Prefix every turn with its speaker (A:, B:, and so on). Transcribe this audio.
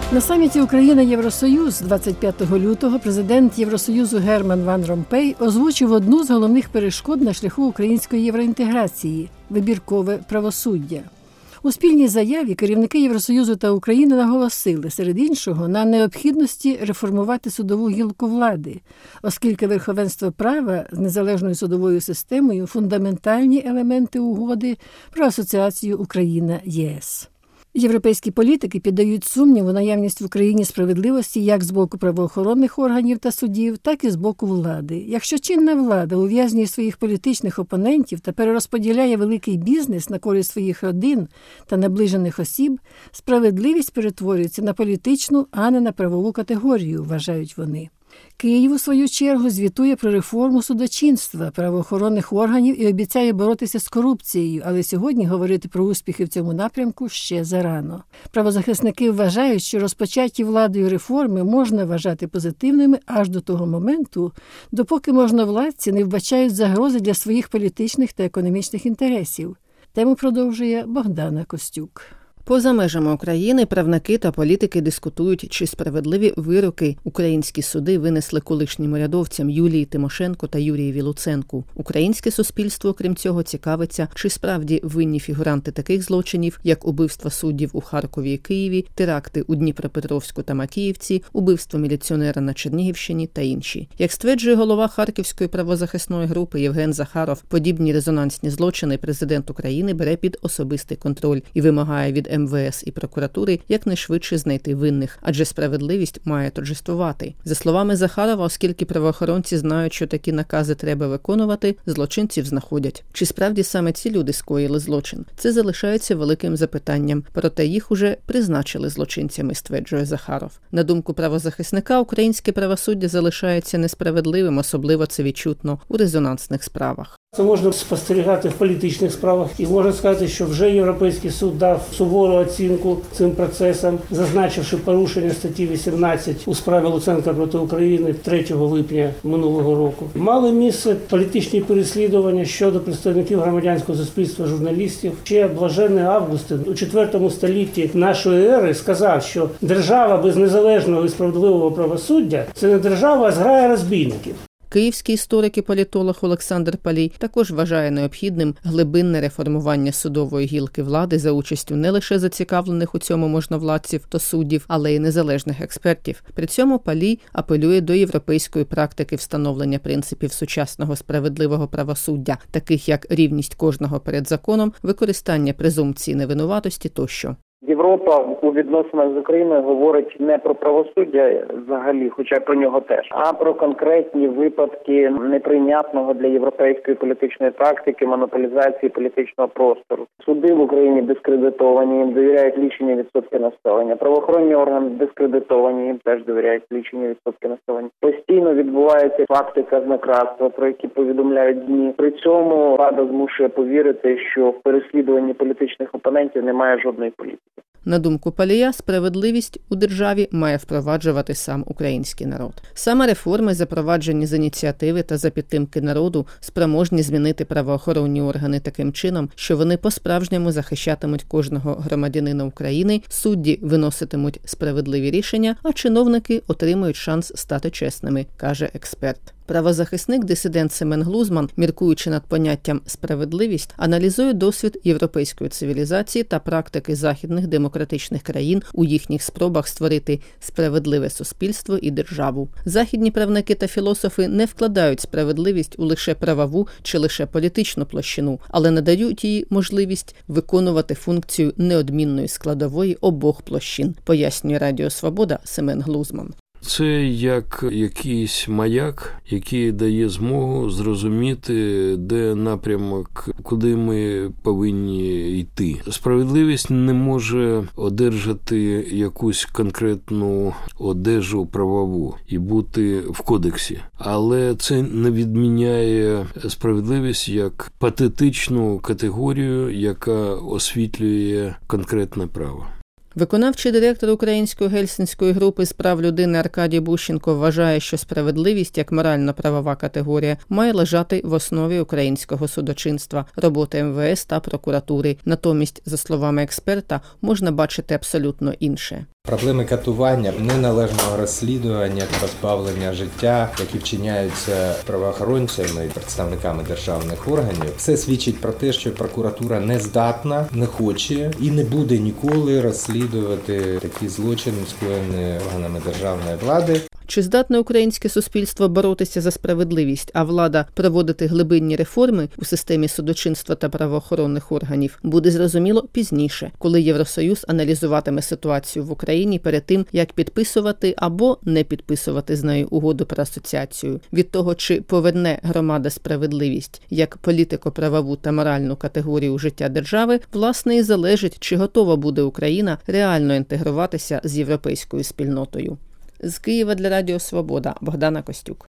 A: На саміті Україна-Євросоюз 25 лютого президент Євросоюзу Герман Ван Ромпей озвучив одну з головних перешкод на шляху української євроінтеграції – вибіркове правосуддя. У спільній заяві керівники Євросоюзу та України наголосили, серед іншого, на необхідності реформувати судову гілку влади, оскільки верховенство права з незалежною судовою системою – фундаментальні елементи угоди про асоціацію Україна-ЄС. Європейські політики піддають сумніву наявність в Україні справедливості як з боку правоохоронних органів та судів, так і з боку влади. Якщо чинна влада ув'язнює своїх політичних опонентів та перерозподіляє великий бізнес на користь своїх родин та наближених осіб, справедливість перетворюється на політичну, а не на правову категорію, вважають вони. Київ, у свою чергу, звітує про реформу судочинства, правоохоронних органів і обіцяє боротися з корупцією, але сьогодні говорити про успіхи в цьому напрямку ще зарано. Правозахисники вважають, що розпочаті владою реформи можна вважати позитивними аж до того моменту, допоки можновладці не вбачають загрози для своїх політичних та економічних інтересів. Тему продовжує Богдана Костюк.
B: Поза межами України правники та політики дискутують, чи справедливі вироки українські суди винесли колишнім урядовцям Юлії Тимошенко та Юрієві Луценку. Українське суспільство, крім цього, цікавиться, чи справді винні фігуранти таких злочинів, як убивство суддів у Харкові і Києві, теракти у Дніпропетровську та Макіївці, убивство міліціонера на Чернігівщині та інші. Як стверджує голова Харківської правозахисної групи Євген Захаров, подібні резонансні злочини президент України бере під особистий контроль і вимагає від МВС і прокуратури якнайшвидше знайти винних, адже справедливість має торжествувати. За словами Захарова, оскільки правоохоронці знають, що такі накази треба виконувати, злочинців знаходять. Чи справді саме ці люди скоїли злочин? Це залишається великим запитанням, проте їх уже призначили злочинцями, стверджує Захаров. На думку правозахисника, українське правосуддя залишається несправедливим, особливо це відчутно у резонансних справах.
C: Це можна спостерігати в політичних справах і можна сказати, що вже Європейський суд дав сувору оцінку цим процесам, зазначивши порушення статті 18 у справі Луценка проти України 3 липня минулого року. Мали місце політичні переслідування щодо представників громадянського суспільства, журналістів. Ще блаженний Августин у 4 столітті нашої ери сказав, що держава без незалежного і справедливого правосуддя – це не держава, а зграя розбійників.
B: Київський історик і політолог Олександр Палій також вважає необхідним глибинне реформування судової гілки влади за участю не лише зацікавлених у цьому можновладців та суддів, але й незалежних експертів. При цьому Палій апелює до європейської практики встановлення принципів сучасного справедливого правосуддя, таких як рівність кожного перед законом, використання презумпції невинуватості тощо.
D: Європа у відносинах з Україною говорить не про правосуддя взагалі, хоча про нього теж, а про конкретні випадки неприйнятного для європейської політичної практики монополізації політичного простору. Суди в Україні дискредитовані, їм довіряють лічені відсотки населення. Правоохоронні органи дискредитовані, їм теж довіряють лічені відсотки населення. Постійно відбуваються факти казнокрадства, про які повідомляють ЗМІ. При цьому Рада змушує повірити, що в переслідуванні політичних опонентів немає жодної політики.
B: На думку Палія, справедливість у державі має впроваджувати сам український народ. Саме реформи, запроваджені з ініціативи та за підтримки народу, спроможні змінити правоохоронні органи таким чином, що вони по-справжньому захищатимуть кожного громадянина України, судді виноситимуть справедливі рішення, а чиновники отримують шанс стати чесними, каже експерт. Правозахисник-дисидент Семен Глузман, міркуючи над поняттям «справедливість», аналізує досвід європейської цивілізації та практики західних демократичних країн у їхніх спробах створити справедливе суспільство і державу. Західні правники та філософи не вкладають справедливість у лише правову чи лише політичну площину, але надають їй можливість виконувати функцію неодмінної складової обох площин, пояснює Радіо Свобода Семен Глузман.
E: Це як якийсь маяк, який дає змогу зрозуміти, де напрямок, куди ми повинні йти. Справедливість не може одержати якусь конкретну одежу правову і бути в кодексі. Але це не відміняє справедливість як патетичну категорію, яка освітлює конкретне право.
B: Виконавчий директор Української гельсінської групи з прав людини Аркадій Бущенко вважає, що справедливість як морально-правова категорія має лежати в основі українського судочинства, роботи МВС та прокуратури. Натомість, за словами експерта, можна бачити абсолютно інше.
F: Проблеми катування, неналежного розслідування та позбавлення життя, які вчиняються правоохоронцями і представниками державних органів, все свідчить про те, що прокуратура не здатна, не хоче і не буде ніколи розслідувати такі злочини, скоєні органами державної влади.
B: Чи здатне українське суспільство боротися за справедливість, а влада проводити глибинні реформи у системі судочинства та правоохоронних органів, буде зрозуміло пізніше, коли Євросоюз аналізуватиме ситуацію в Україні перед тим, як підписувати або не підписувати з нею угоду про асоціацію. Від того, чи поверне громада справедливість як політико-правову та моральну категорію життя держави, власне і залежить, чи готова буде Україна реально інтегруватися з європейською спільнотою. З Києва для Радіо Свобода Богдана Костюк.